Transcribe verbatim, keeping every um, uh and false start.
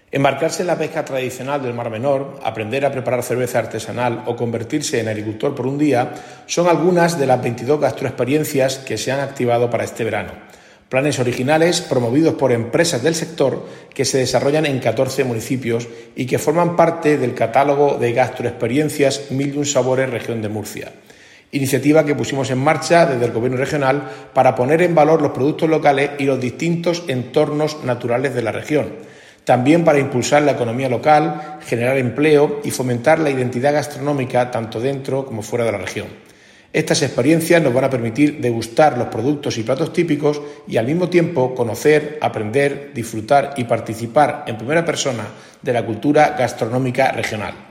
Embarcarse en la pesca tradicional del Mar Menor, aprender a preparar cerveza artesanal o convertirse en agricultor por un día son algunas de las veintidós gastroexperiencias que se han activado para este verano. Planes originales promovidos por empresas del sector que se desarrollan en catorce municipios y que forman parte del catálogo de gastroexperiencias Mil y un Sabores Región de Murcia. Iniciativa que pusimos en marcha desde el Gobierno regional para poner en valor los productos locales y los distintos entornos naturales de la región. También para impulsar la economía local, generar empleo y fomentar la identidad gastronómica tanto dentro como fuera de la región. Estas experiencias nos van a permitir degustar los productos y platos típicos y al mismo tiempo conocer, aprender, disfrutar y participar en primera persona de la cultura gastronómica regional.